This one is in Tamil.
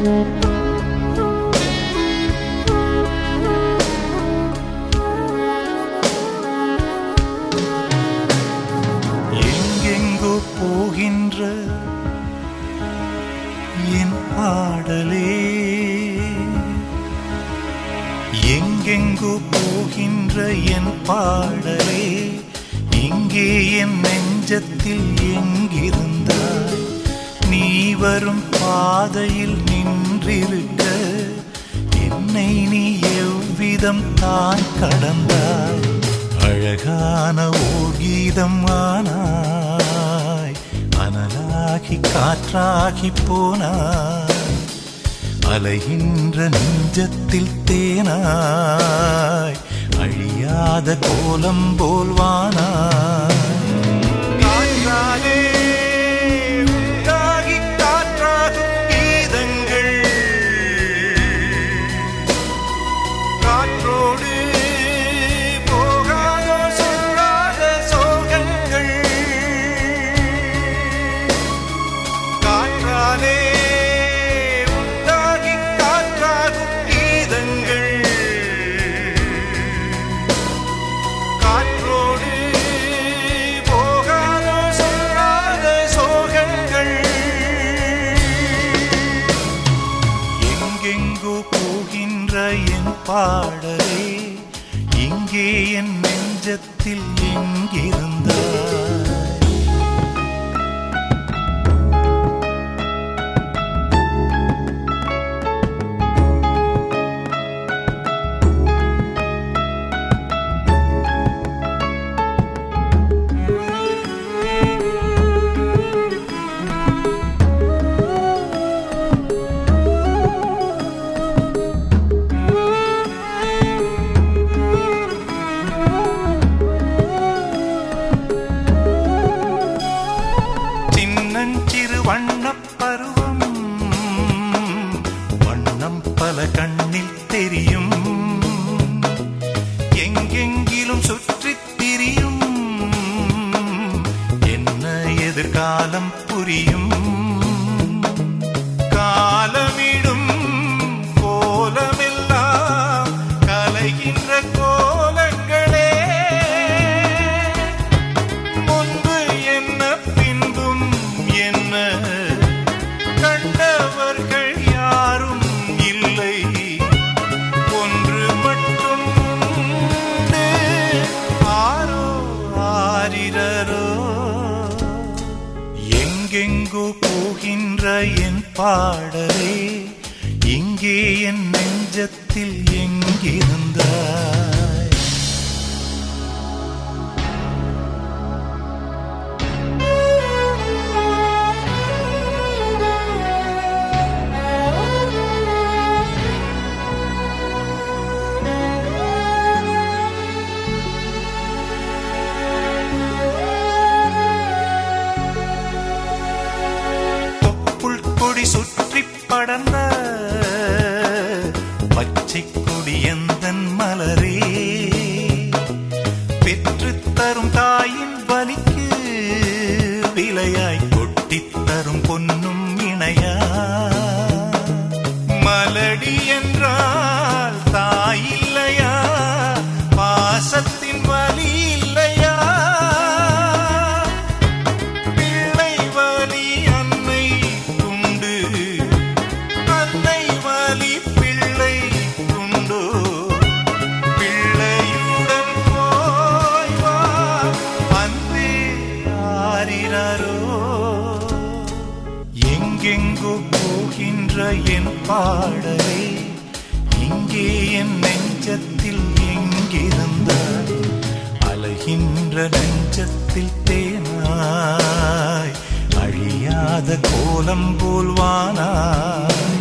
எங்கெங்கோ போகின்ற என் பாடலே, எங்கெங்கோ போகின்ற என் பாடலே, இங்கே என் நெஞ்சத்தில் எங்கிருந்தாய்? நீ வரும் பாதையில் நின்றிருக்க என்னை நீ எவ்விதம் தான் கடந்தாய்? அழகான ஓர் கீதம் ஆனாய், அனலாகி காற்றாகி போனாய், அலைகின்ற நெஞ்சத்தில் தேனாய், அழியாத கோலம் போல் வானாய். என் பாடலே, இங்கே என் நெஞ்சத்தில் எங்கிருந்தாய்? சிறு வண்ணப் பருவம் வண்ணம் பல கண்ணில் தெரியும், எங்கெங்கிலும் சுற்றித் திரியும், என்ன எதிர்காலம் புரியும்? காலமிடும் கோலமெல்லாம் கலைகின்ற கோலங்களே, முன்பு என்ன பின்பும் என்ன, கண்டவர்கள் யாரும் இல்லை, ஒன்று மட்டும் உண்டு, ஆரோ ஆரிரரோ. எங்கெங்கோ போகின்ற என் பாடலே, இங்கே என் நெஞ்சத்தில் எங்கிருந்தாய்? சுற்றி படர்ந்த பச்சை கொடி எந்தன் மலரே, பெற்று தரும் தாயின் வலிக்கு விலையாய் கொட்டித் தரும் பொன்னும் இணையா? மலடி என்றால் தாய் இல்லையா? பாசத்தின் வலி இல்லையா? எங்கெங்கோ போகின்ற என் பாடலே, இங்கே என் நெஞ்சத்தில் எங்கிருந்தாய்? அலைகின்ற நெஞ்சத்தில் தேனாய், அழியாத கோலம் போல் வானாய்.